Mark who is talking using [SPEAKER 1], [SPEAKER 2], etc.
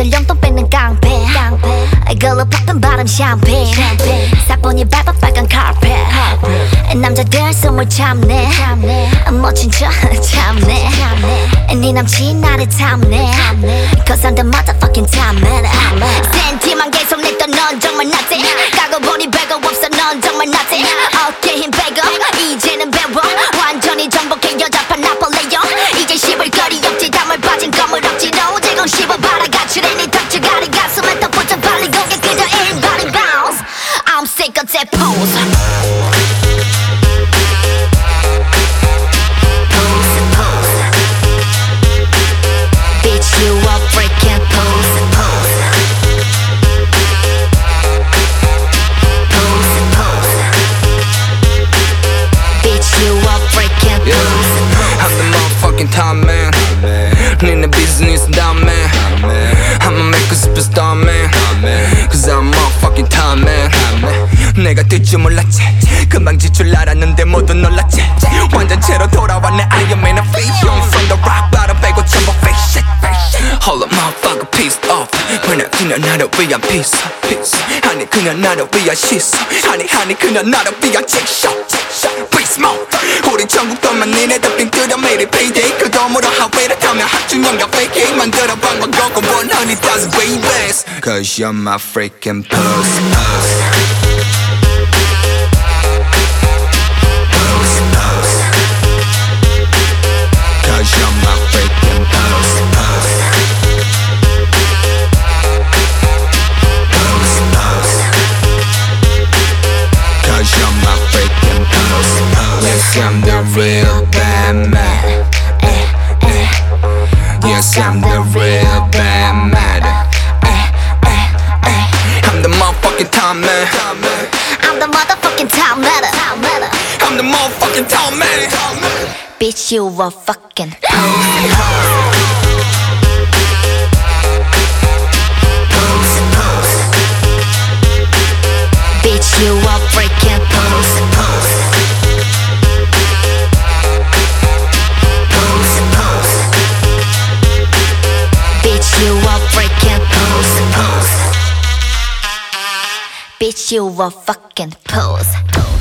[SPEAKER 1] 친구들 용돈 뺏는 깡패 이걸로 볶은 바람 샴페인 사뿐히 밟아 빨간 카펫 남자들 숨을 참네 멋진 척 참네 네 남친 나를 탐내 Cause I'm the motherfucking top man 센티만 계속 냈던 넌 정말 낫지 까고 보니 별거 없어 넌 정말 낫지 어깨 힘 빼고 이제는 배워 완전히 정복해 여자판 나폴레옹 이제 씹을 거리 없지 담을 빠진 검을 억지로 지금 씹어봐라 가출해 네 덕지가리 가슴에 더 붙여 빨리 고개 그저 everybody bounce I'm sick of that pose You a freaking pose, pose. Pose, pose. Bitch, you a freaking pose, pose.
[SPEAKER 2] I'm the motherfucking top man. In the business, dumb man. I'ma make a superstar man. Cause I'm motherfucking top man. 내가 뜰 줄 몰랐지. 금방 지출 알았는데 모두 놀랐지. 완전체로 돌아왔네 I am in a face. Young from the rock bottom 빼고 전부 fake shit. Hold up motherfucker pissed off 왜냐 그냥 나를 위한 piece 아니 그냥 나를 위한 시선 아니 그냥 나를 위한 칙샷 Please smoke 우리 전국도만 니네들 빙 뜯어 매일 payday 그 돈으로 하웨이를 타며 학중형과 fake 만들어 방법고 100,000 babies Cause you're my freaking pose Cause you're my freaking pose Cause you're my freaking pose Yes, I'm the real bad man Yes, I'm the real bad man I'm the motherfucking top man
[SPEAKER 1] I'm the motherfucking top man
[SPEAKER 2] I'm the motherfucking top man
[SPEAKER 1] Bitch, you a fucking pose Bitch, you a freaking pose, pose. Pose, pose. Bitch, you a freaking pose, pose. Bitch, you a fucking pose.